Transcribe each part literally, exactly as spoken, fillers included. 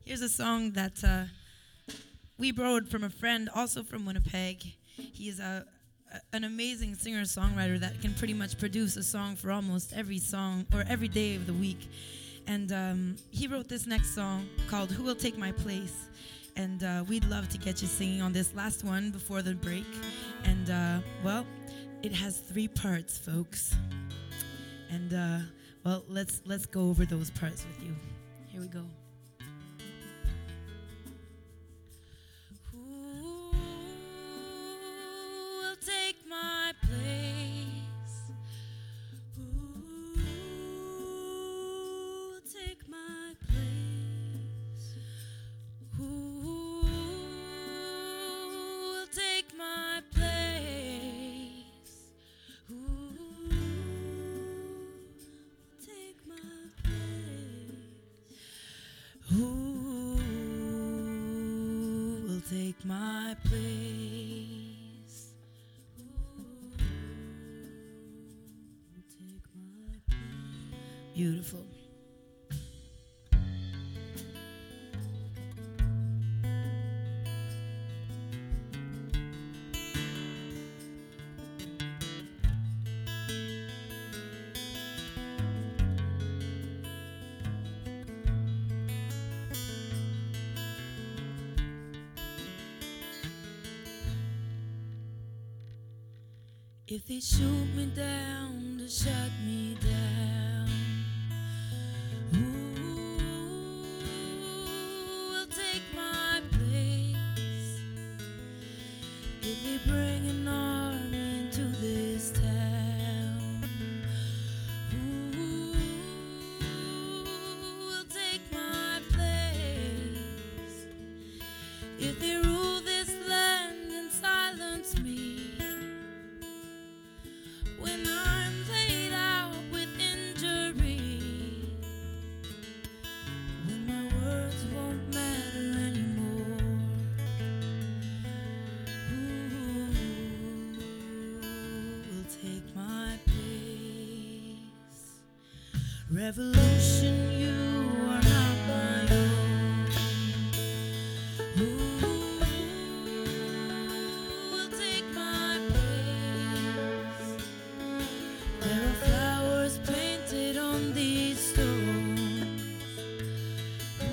Here's a song that uh, we borrowed from a friend, also from Winnipeg. He is a, a, an amazing singer-songwriter that can pretty much produce a song for almost every song or every day of the week. And um, he wrote this next song called Who Will Take My Place? And uh, we'd love to get you singing on this last one before the break. And, uh, well, it has three parts, folks. And, uh, well, let's let's go over those parts with you. Here we go. Who will take my place? Who will take my place? Who will take my place? Who will take my place? Who will take my place? Who will take my place? Beautiful. If they shoot me down to shut me down, who will take my place? If they bring an army into this town, who will take my place? If they rule this land and silence me, when I'm laid out with injury, when my words won't matter anymore, who will take my place? Revolution, you are not my own. Who will take my place? There are flowers painted on these stones. Who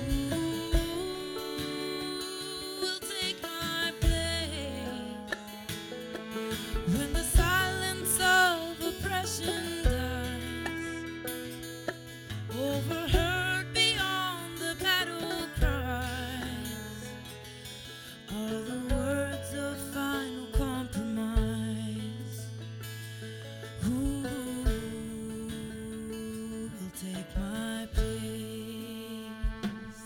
will take my place? When the silence of oppression dies, overheard beyond the battle cries, are the words of final compromise. Who will take my place?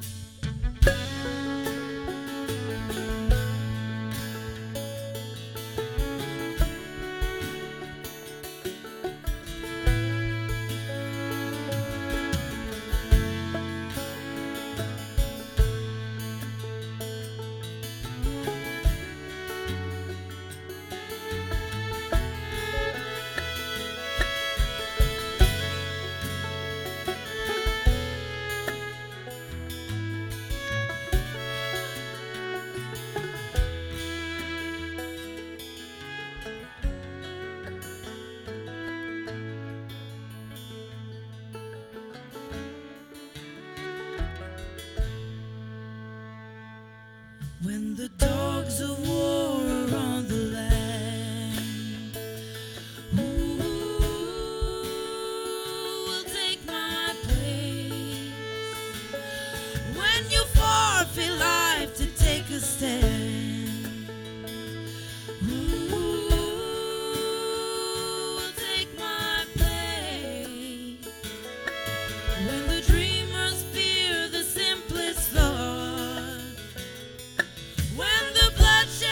When the dogs of war are on the land, who will take my place? When you forfeit life to take a stand, who will take my place? When the dreamers fear the simplest thought, when the blood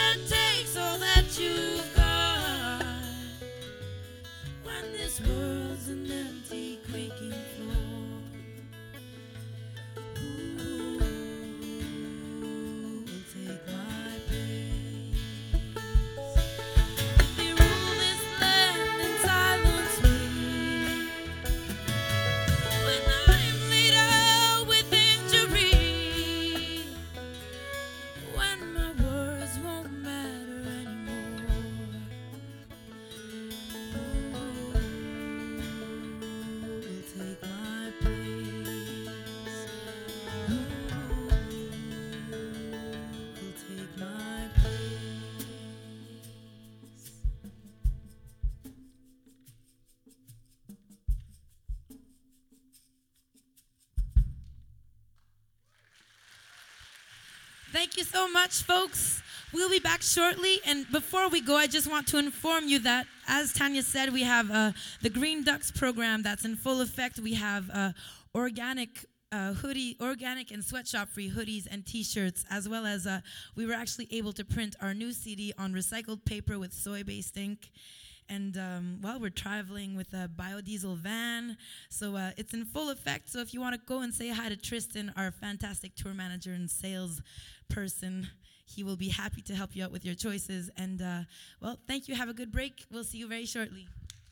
Thank you so much, folks. We'll be back shortly. And before we go, I just want to inform you that, as Tanya said, we have uh, the Green Ducks program that's in full effect. We have uh, organic uh, hoodie, organic and sweatshop-free hoodies and T-shirts, as well as uh, we were actually able to print our new C D on recycled paper with soy-based ink. And, um, well, we're traveling with a biodiesel van, so uh, it's in full effect. So if you want to go and say hi to Tristan, our fantastic tour manager and sales person, he will be happy to help you out with your choices. And, uh, well, thank you. Have a good break. We'll see you very shortly.